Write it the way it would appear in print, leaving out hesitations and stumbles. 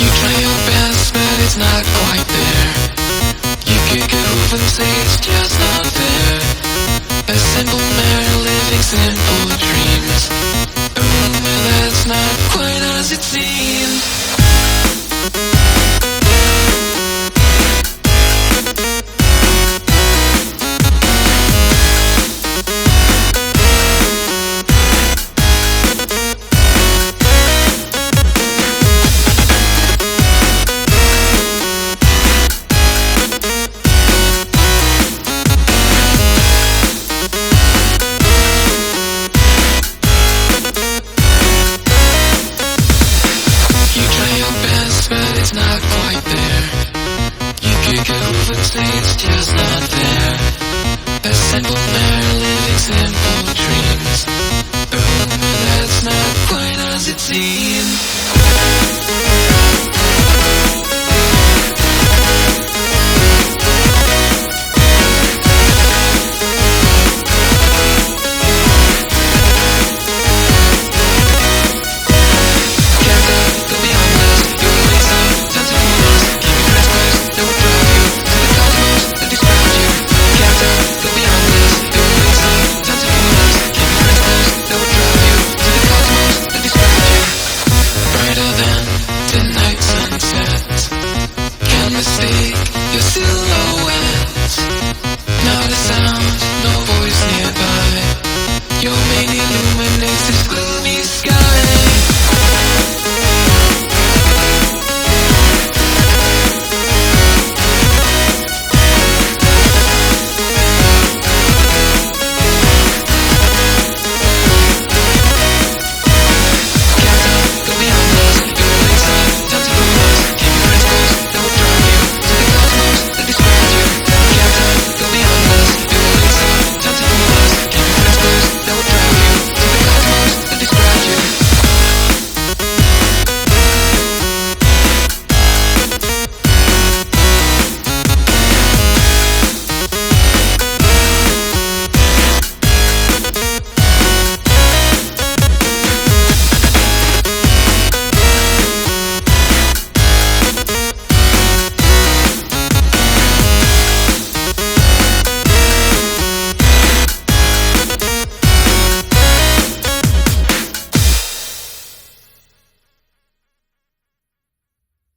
You try your best, but it's not quite there. You kick it off and say it's just not fair. A simple man living simple dreams. Oh, well, that's not quite as it seems. But it's not quite there. You kick it off and say it's just not there. A simple man living simple dreams. Oh, but that's not quite as it seems. Brighter than the night sunset.